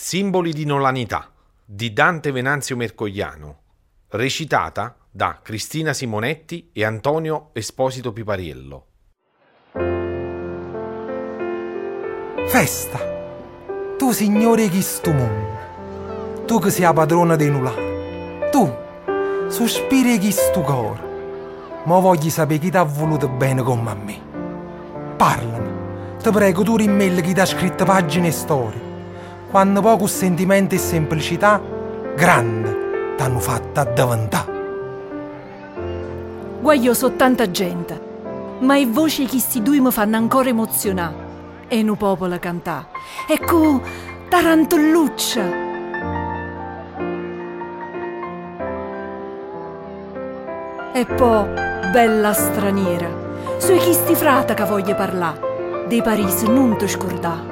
Simboli di nolanità di Dante Venanzio Mercogliano, recitata da Cristina Simonetti e Antonio Esposito Pipariello. Festa, tu signore chi sto mondo, tu che sei la padrona dei nulani, tu, sospiri chi sto cuore, ma voglio sapere chi ti ha voluto bene come a me. Parlami, ti prego tu rimmelle chi ti ha scritto pagine e storie, quando poco sentimento e semplicità, grande, t'hanno fatta diventare. Guaglio so tanta gente, ma le voci che sti due mi fanno ancora emozionare. E nu popolo cantà. Ecco, tarantolluccia. E poi, bella straniera, sui chi sti frata che voglio parlare, dei Parisi non ti scordà.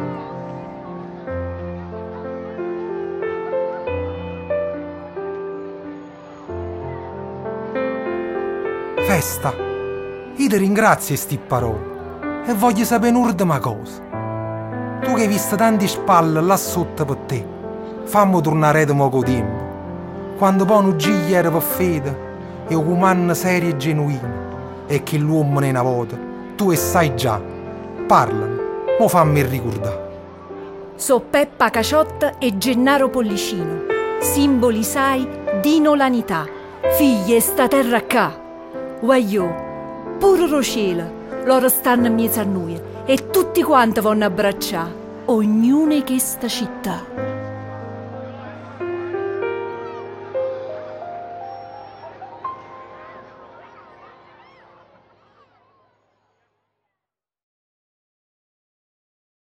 Festa, io ti ringrazio sti parole e voglio sapere un'ultima cosa. Tu che hai visto tanti spalle là sotto per te, fammi tornare da poco tempo, quando poi un gigli era per fede e un umano serio e genuino, e che l'uomo ne è una volta, tu e sai già, parlami, mo fammi ricordare. So Peppa Caciotta e Gennaro Pollicino, simboli sai di nolanità, figlie sta terra qua. Guagliò, pure lo cielo, loro stanno in mezzo a noi e tutti quanti vanno a abbracciare, ognuno in questa città.